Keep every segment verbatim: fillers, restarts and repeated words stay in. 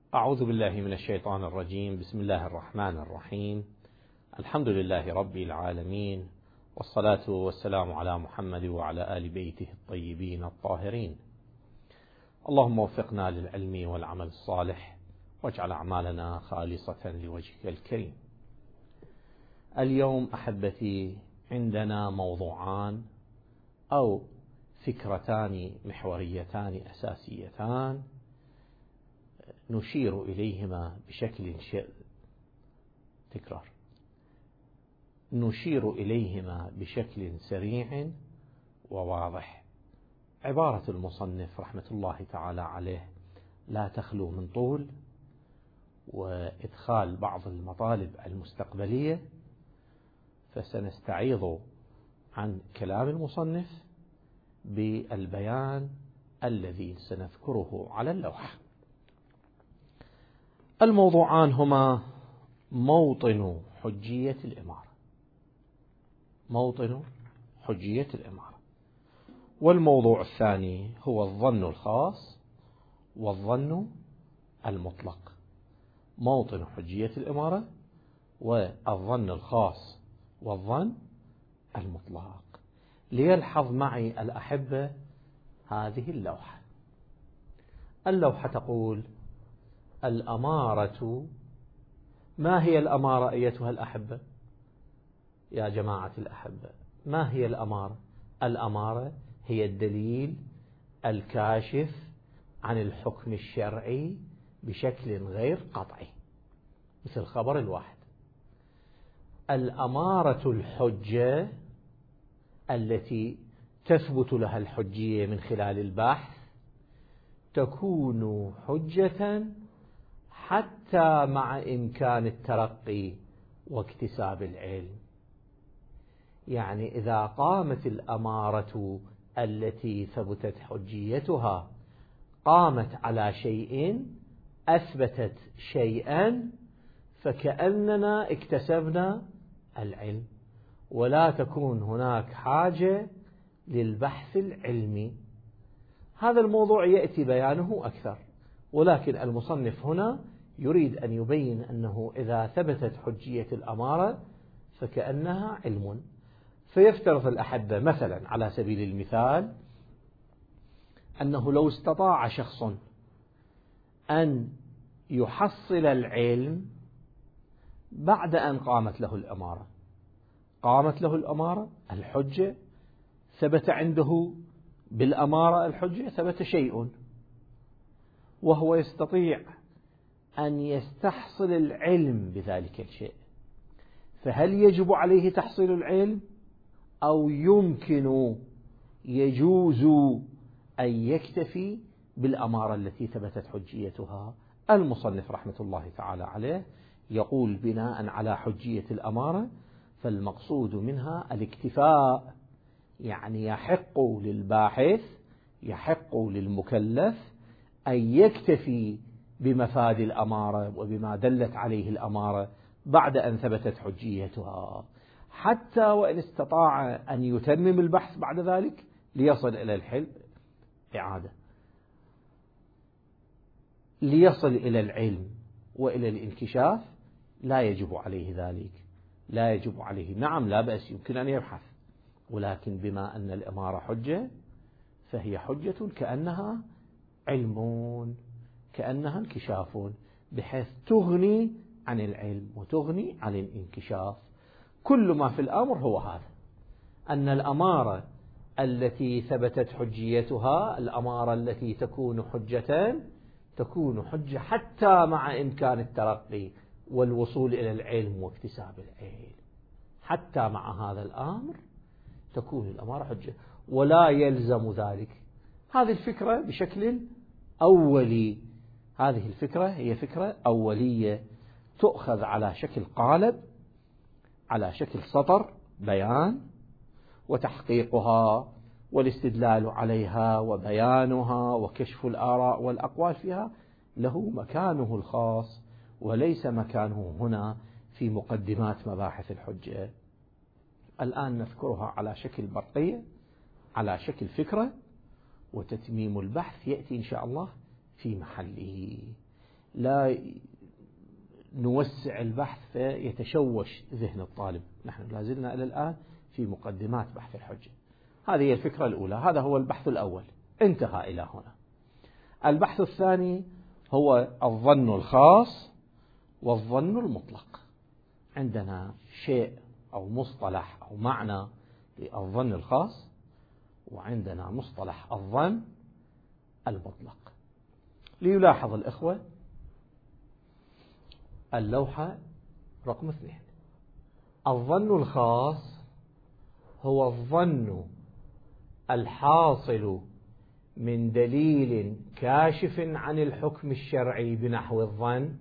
أعوذ بالله من الشيطان الرجيم. بسم الله الرحمن الرحيم. الحمد لله رب العالمين، والصلاة والسلام على محمد وعلى آل بيته الطيبين الطاهرين. اللهم وفقنا للعلم والعمل الصالح، واجعل أعمالنا خالصة لوجهك الكريم. اليوم أحبتي عندنا موضوعان أو فكرتان محوريتان أساسيتان نشير إليهما بشكل ش... تكرار نشير إليهما بشكل سريع وواضح. عبارة المصنف رحمة الله تعالى عليه لا تخلو من طول وإدخال بعض المطالب المستقبلية، فسنستعيض عن كلام المصنف بالبيان الذي سنذكره على اللوحة. الموضوعان هما موطن حجية الإمارة موطن حجية الإمارة والموضوع الثاني هو الظن الخاص والظن المطلق. موطن حجية الإمارة والظن الخاص والظن المطلق. ليلحظ معي الأحبة هذه اللوحة. اللوحة تقول: الأمارة. ما هي الأمارة أيتها الأحبة؟ يا جماعة الأحبة، ما هي الأمارة؟ الأمارة هي الدليل الكاشف عن الحكم الشرعي بشكل غير قطعي، مثل خبر الواحد. الأمارة الحجة التي تثبت لها الحجية من خلال البحث تكون حجة حتى مع إمكان الترقي واكتساب العلم. يعني إذا قامت الأمارة التي ثبتت حجيتها قامت على شيء، أثبتت شيئا، فكأننا اكتسبنا العلم، ولا تكون هناك حاجة للبحث العلمي. هذا الموضوع يأتي بيانه أكثر، ولكن المصنف هنا يريد أن يبين أنه إذا ثبتت حجية الأمارة فكأنها علم. فيفترض الأحبة مثلا على سبيل المثال أنه لو استطاع شخص أن يحصل العلم بعد أن قامت له الأمارة، قامت له الأمارة الحجة، ثبت عنده بالأمارة الحجة، ثبت شيء، وهو يستطيع أن يستحصل العلم بذلك الشيء، فهل يجب عليه تحصيل العلم أو يمكن يجوز أن يكتفي بالأمارة التي ثبتت حجيتها؟ المصنف رحمة الله تعالى عليه يقول بناء على حجية الأمارة فالمقصود منها الاكتفاء، يعني يحق للباحث يحق للمكلف أن يكتفي بمفاد الأمارة وبما دلت عليه الأمارة بعد أن ثبتت حجيتها، حتى وإن استطاع أن يتمم البحث بعد ذلك ليصل إلى الحلم إعادة ليصل إلى العلم وإلى الانكشاف، لا يجب عليه ذلك، لا يجب عليه. نعم لا بأس، يمكن أن يبحث، ولكن بما أن الأمارة حجة فهي حجة كأنها علم، كأنها انكشاف، بحيث تغني عن العلم وتغني عن الانكشاف. كل ما في الأمر هو هذا، أن الأمارة التي ثبتت حجيتها، الأمارة التي تكون حجة، تكون حجة حتى مع إمكان الترقي والوصول إلى العلم واكتساب العلم. حتى مع هذا الأمر تكون الأمارة حجة، ولا يلزم ذلك. هذه الفكرة بشكل أولي، هذه الفكرة هي فكرة أولية تؤخذ على شكل قالب، على شكل سطر بيان، وتحقيقها والاستدلال عليها وبيانها وكشف الآراء والأقوال فيها له مكانه الخاص، وليس مكانه هنا في مقدمات مباحث الحجة. الآن نذكرها على شكل برقية، على شكل فكرة، وتتميم البحث يأتي إن شاء الله في محله. لا نوسع البحث فيتشوش ذهن الطالب. نحن لازلنا إلى الآن في مقدمات بحث الحجة. هذه هي الفكرة الأولى، هذا هو البحث الأول، انتهى إلى هنا. البحث الثاني هو الظن الخاص والظن المطلق. عندنا شيء أو مصطلح أو معنى للظن الخاص، وعندنا مصطلح الظن المطلق. ليلاحظ الإخوة اللوحة رقم اثنين. الظن الخاص هو الظن الحاصل من دليل كاشف عن الحكم الشرعي بنحو الظن.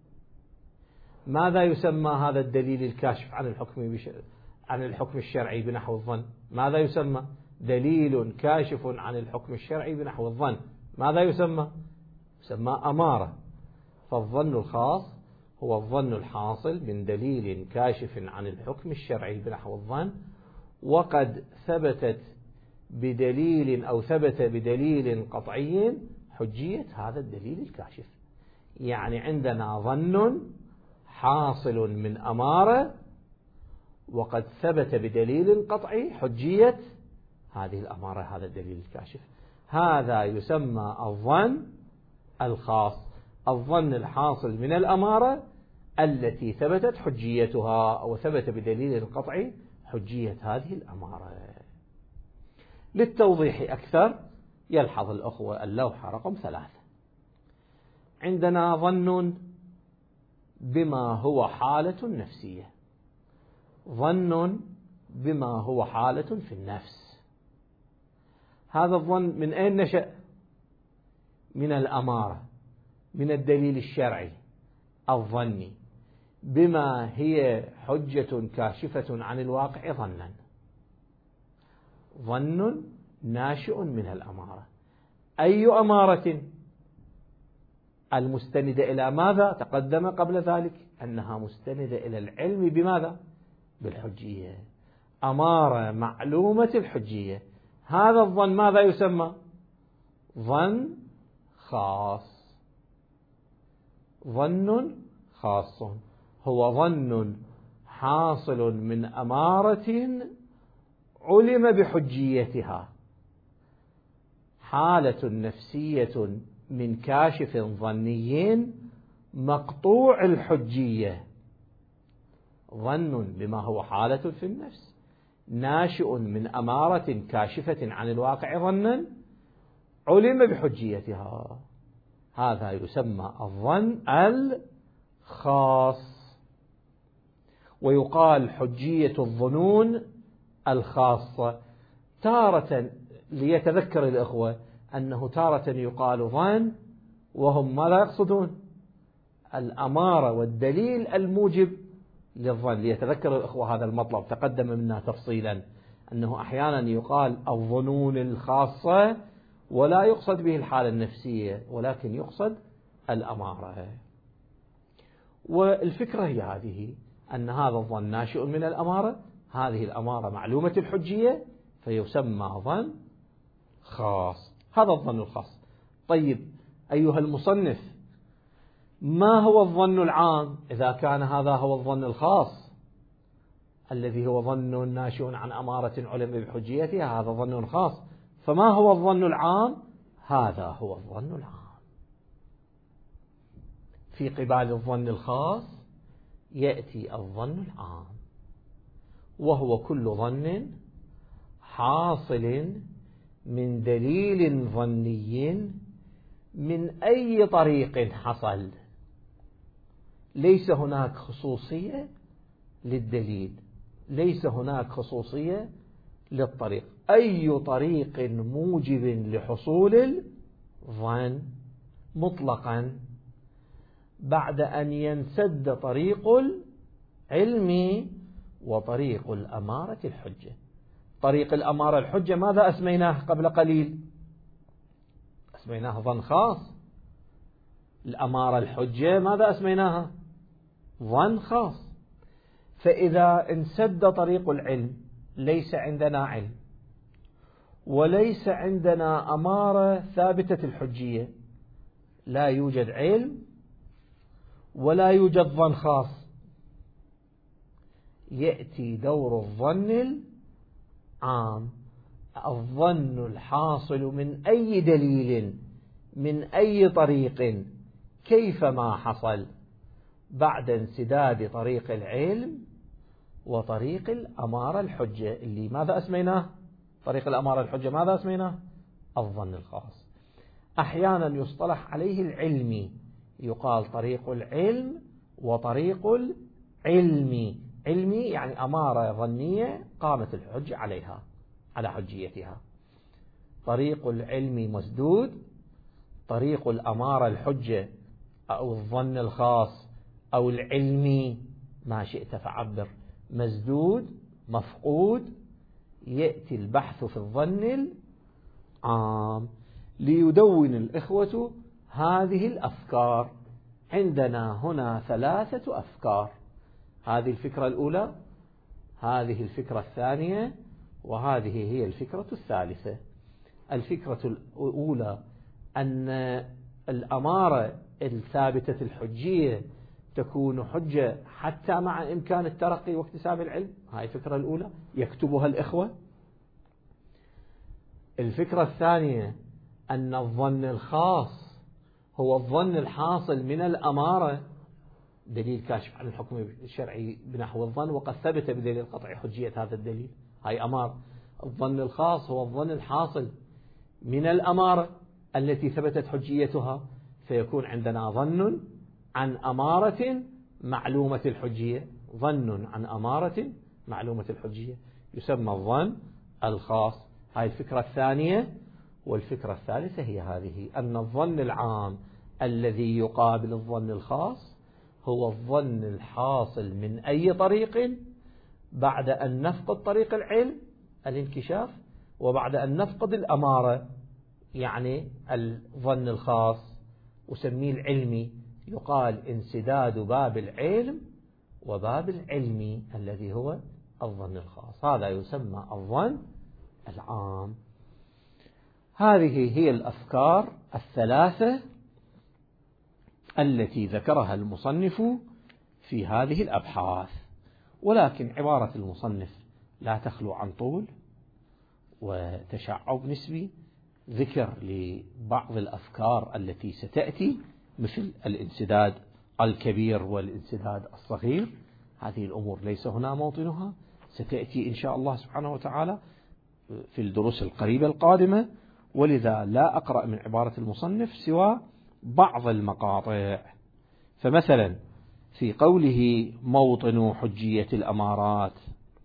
ماذا يسمى هذا الدليل الكاشف عن الحكم عن الحكم الشرعي بنحو الظن؟ ماذا يسمى؟ دليل كاشف عن الحكم الشرعي بنحو الظن، ماذا يسمى؟ يسمى أمارة. فالظن الخاص هو الظن الحاصل من دليل كاشف عن الحكم الشرعي بنحو الظن، وقد ثبتت بدليل أو ثبت بدليل قطعي حجية هذا الدليل الكاشف. يعني عندنا ظن حاصل من أمارة، وقد ثبت بدليل قطعي حجية هذه الأمارة، هذا الدليل الكاشف. هذا يسمى الظن الخاص، الظن الحاصل من الأمارة التي ثبتت حجيتها أو ثبت بدليل قطعي حجية هذه الأمارة. للتوضيح أكثر يلحظ الأخوة اللوحة رقم ثلاثة. عندنا ظن بما هو حالة نفسية، ظن بما هو حالة في النفس. هذا الظن من أين نشأ؟ من الأمارة، من الدليل الشرعي الظني بما هي حجة كاشفة عن الواقع ظنا. ظن ناشئ من الأمارة. أي أمارة؟ المستندة إلى ماذا؟ تقدم قبل ذلك أنها مستندة إلى العلم بماذا؟ بالحجية. أمارة معلومة الحجية. هذا الظن ماذا يسمى؟ ظن خاص. ظن خاص هو ظن حاصل من أمارة علم بحجيتها، حالة نفسية من كاشف ظني مقطوع الحجية. ظن بما هو حالة في النفس ناشئ من أمارة كاشفة عن الواقع ظنا علم بحجيتها، هذا يسمى الظن الخاص. ويقال حجية الظنون الخاصة. تارة ليتذكر الأخوة أنه تارة يقال ظن وهم ماذا يقصدون؟ الأمارة والدليل الموجب للظن. ليتذكر الأخوة هذا المطلب تقدم منا تفصيلا، أنه أحيانا يقال الظنون الخاصة ولا يقصد به الحالة النفسية، ولكن يقصد الأمارة. والفكرة هي هذه، أن هذا الظن ناشئ من الأمارة، هذه الأمارة معلومة الحجية، فيسمى ظن خاص. هذا الظن الخاص. طيب أيها المصنف، ما هو الظن العام إذا كان هذا هو الظن الخاص الذي هو ظن ناشئ عن أمارة علم بحجيتها؟ هذا ظن خاص. فما هو الظن العام؟ هذا هو الظن العام. في قبال الظن الخاص يأتي الظن العام، وهو كل ظن حاصل من دليل ظني من أي طريق حصل. ليس هناك خصوصية للدليل، ليس هناك خصوصية للطريق، أي طريق موجب لحصول الظن مطلقا بعد أن ينسد طريق العلم وطريق الأمارة الحجة. طريق الأمارة الحجة ماذا أسميناه قبل قليل؟ أسميناه ظن خاص. الأمارة الحجة ماذا أسميناها؟ ظن خاص. فإذا انسد طريق العلم، ليس عندنا علم وليس عندنا أمارة ثابتة الحجية، لا يوجد علم ولا يوجد ظن خاص، يأتي دور الظن العام، الظن الحاصل من أي دليل من أي طريق كيفما حصل بعد انسداد طريق العلم وطريق الأمارة الحجة، اللي ماذا أسميناه؟ طريق الأمارة الحجة ماذا أسميناه؟ الظن الخاص. أحيانا يصطلح عليه العلمي، يقال طريق العلم وطريق العلمي. علمي يعني أمارة ظنية قامت الحجة عليها على حجيتها. طريق العلم مسدود، طريق الأمارة الحجة أو الظن الخاص أو العلمي ما شئت فعبر مسدود مفقود. يأتي البحث في الظن العام ليدون الإخوة هذه الأفكار. عندنا هنا ثلاثة أفكار، هذه الفكرة الأولى، هذه الفكرة الثانية، وهذه هي الفكرة الثالثة. الفكرة الأولى أن الأمارة الثابتة الحجية تكون حجة حتى مع إمكان الترقي واكتساب العلم، هاي الفكرة الأولى يكتبها الإخوة. الفكرة الثانية أن الظن الخاص هو الظن الحاصل من الأمارة، دليل كاشف عن الحكم الشرعي بنحو الظن وقد ثبت بدليل قطعي حجية هذا الدليل، هاي أمارة. الظن الخاص هو الظن الحاصل من الأمارة التي ثبتت حجيتها، فيكون عندنا ظن عن أمارة معلومة الحجية، ظن عن أمارة معلومة الحجية يسمى الظن الخاص. هاي الفكرة الثانية. والفكرة الثالثة هي هذه، أن الظن العام الذي يقابل الظن الخاص هو الظن الحاصل من أي طريق بعد أن نفقد طريق العلم الانكشاف، وبعد أن نفقد الأمارة يعني الظن الخاص وسميه العلمي، يقال انسداد باب العلم وباب العلمي الذي هو الظن الخاص، هذا يسمى الظن العام. هذه هي الأفكار الثلاثة التي ذكرها المصنف في هذه الأبحاث، ولكن عبارة المصنف لا تخلو عن طول وتشعب نسبي، ذكر لبعض الأفكار التي ستأتي مثل الانسداد الكبير والانسداد الصغير. هذه الأمور ليس هنا موطنها، ستأتي إن شاء الله سبحانه وتعالى في الدروس القريبة القادمة، ولذا لا أقرأ من عبارة المصنف سوى بعض المقاطع. فمثلا في قوله موطن حجية الأمارات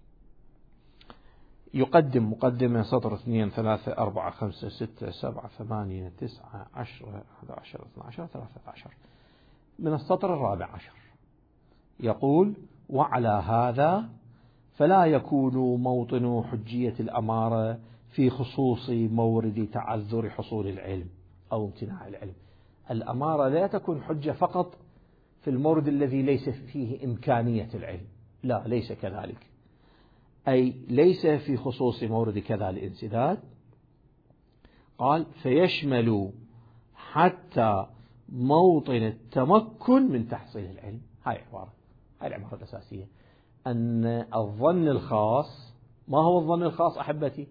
يقدم مقدمة سطر اثنين ثلاثة أربعة خمسة ستة سبعة ثمانية تسعة عشرة أحد عشر اثنى عشر ثلاثة عشر من السطر الرابع عشر، يقول: وعلى هذا فلا يكون موطن حجية الأمارة في خصوص مورد تعذر حصول العلم أو امتناع العلم. الأمارة لا تكون حجة فقط في المورد الذي ليس فيه إمكانية العلم، لا، ليس كذلك، أي ليس في خصوص مورد كذا الانسداد. قال: فيشمل حتى موطن التمكن من تحصيل العلم. هاي عبارة هاي العبارة الأساسية، أن الظن الخاص، ما هو الظن الخاص أحبتي؟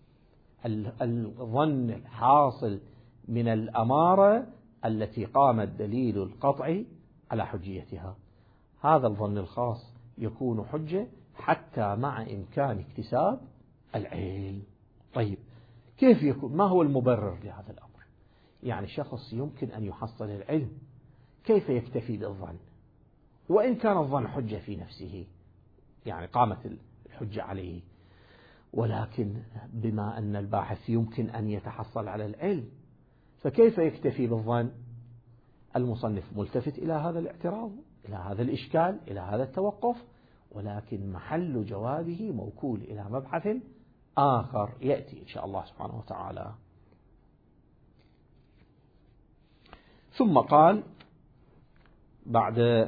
الظن الحاصل من الأمارة التي قام الدليل القطعي على حجيتها، هذا الظن الخاص يكون حجة حتى مع إمكان اكتساب العلم. طيب، كيف يكون؟ ما هو المبرر لهذا الأمر؟ يعني شخص يمكن أن يحصل العلم، كيف يكتفي بالظن وإن كان الظن حجة في نفسه، يعني قامت الحجة عليه، ولكن بما أن الباحث يمكن أن يتحصل على العلم فكيف يكتفي بالظن؟ المصنف ملتفت إلى هذا الاعتراض، إلى هذا الإشكال، إلى هذا التوقف، ولكن محل جوابه موكول إلى مبحث آخر يأتي إن شاء الله سبحانه وتعالى. ثم قال بعد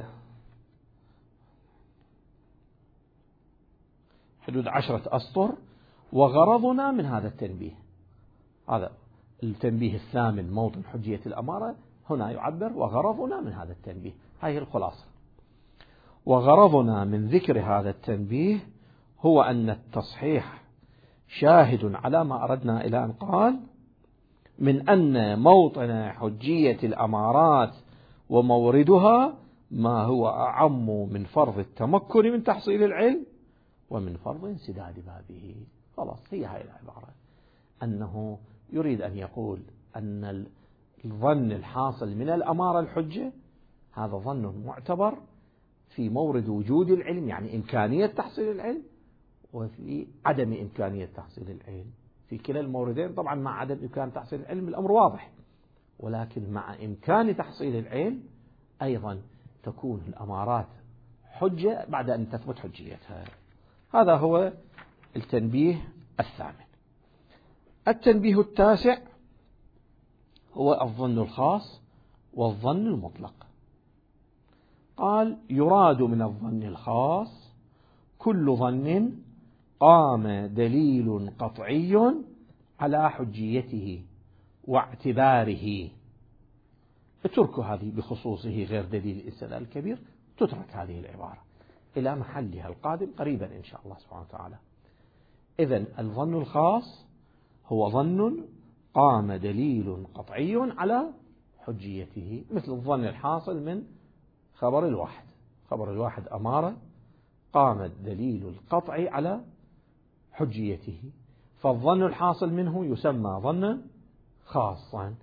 حدود عشرة أسطر: وغرضنا من هذا التنبيه، هذا التنبيه الثامن، موطن حجية الأمارة، هنا يعبر وغرضنا من هذا التنبيه، هذه الخلاصة. وغرضنا من ذكر هذا التنبيه هو أن التصحيح شاهد على ما أردنا إلى أن قال من أن موطن حجية الأمارات وموردها ما هو أعم من فرض التمكن من تحصيل العلم ومن فرض انسداد بابه. خلاص، هي هاي العبارة، أنه يريد أن يقول أن الظن الحاصل من الأمارة الحجة هذا ظن معتبر في مورد وجود العلم، يعني إمكانية تحصيل العلم، وفي عدم إمكانية تحصيل العلم. في كلا الموردين طبعا مع عدم إمكان تحصيل العلم الأمر واضح، ولكن مع إمكان تحصيل العلم أيضا تكون الأمارات حجة بعد أن تثبت حجيتها. هذا هو التنبيه الثامن. التنبيه التاسع هو الظن الخاص والظن المطلق. قال: يراد من الظن الخاص كل ظن قام دليل قطعي على حجيته واعتباره. اترك هذه بخصوصه غير دليل الاستدلال الكبير، تترك هذه العبارة إلى محلها القادم قريبا إن شاء الله سبحانه وتعالى. إذن الظن الخاص هو ظن قام دليل قطعي على حجيته، مثل الظن الحاصل من خبر الواحد. خبر الواحد أمارة قام الدليل القطعي على حجيته، فالظن الحاصل منه يسمى ظنا خاصا.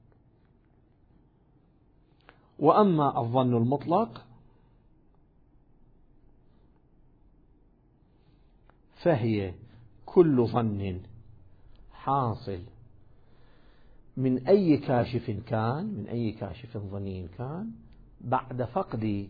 وأما الظن المطلق فهي كل ظن حاصل من أي كاشف كان، من أي كاشف ظني كان، بعد فقد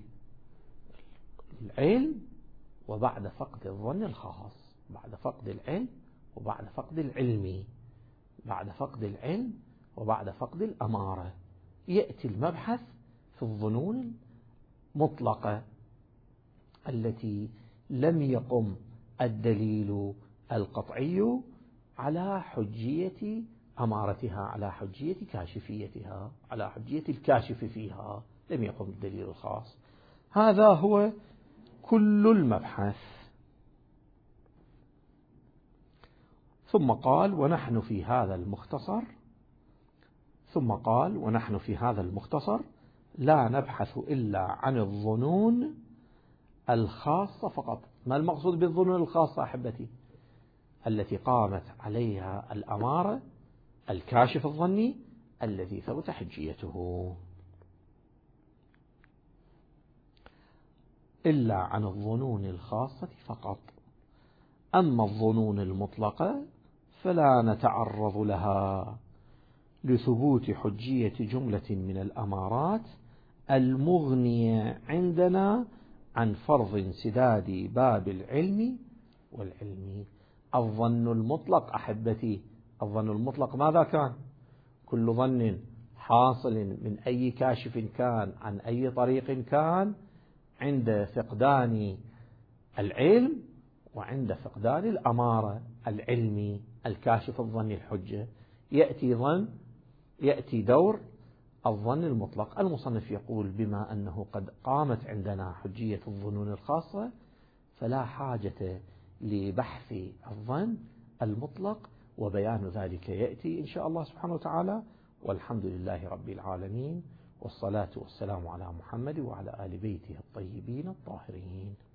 العلم وبعد فقد الظن الخاص. بعد فقد العلم وبعد فقد العلم، بعد فقد العلم وبعد فقد الأمارة. يأتي المبحث في الظنون المطلقة التي لم يقم الدليل القطعي على حجية أمارتها، على حجية كاشفيتها، على حجية الكاشف فيها، لم يقم الدليل الخاص. هذا هو كل المبحث. ثم قال: ونحن في هذا المختصر ثم قال ونحن في هذا المختصر لا نبحث إلا عن الظنون الخاصة فقط. ما المقصود بالظنون الخاصة أحبتي؟ التي قامت عليها الأمارة، الكاشف الظني الذي ثبت حجيته، إلا عن الظنون الخاصة فقط. أما الظنون المطلقة فلا نتعرض لها لثبوت حجية جملة من الأمارات المغنية عندنا عن فرض انسداد باب العلم والعلم. الظن المطلق أحبتي، الظن المطلق ماذا كان؟ كل ظن حاصل من أي كاشف كان عن أي طريق كان عند فقدان العلم وعند فقدان الأمارة العلمي الكاشف الظني الحجة. يأتي ظن يأتي دور الظن المطلق. المصنف يقول: بما أنه قد قامت عندنا حجية الظنون الخاصة فلا حاجة لبحث الظن المطلق، وبيان ذلك يأتي إن شاء الله سبحانه وتعالى. والحمد لله رب العالمين، والصلاة والسلام على محمد وعلى آل بيته الطيبين الطاهرين.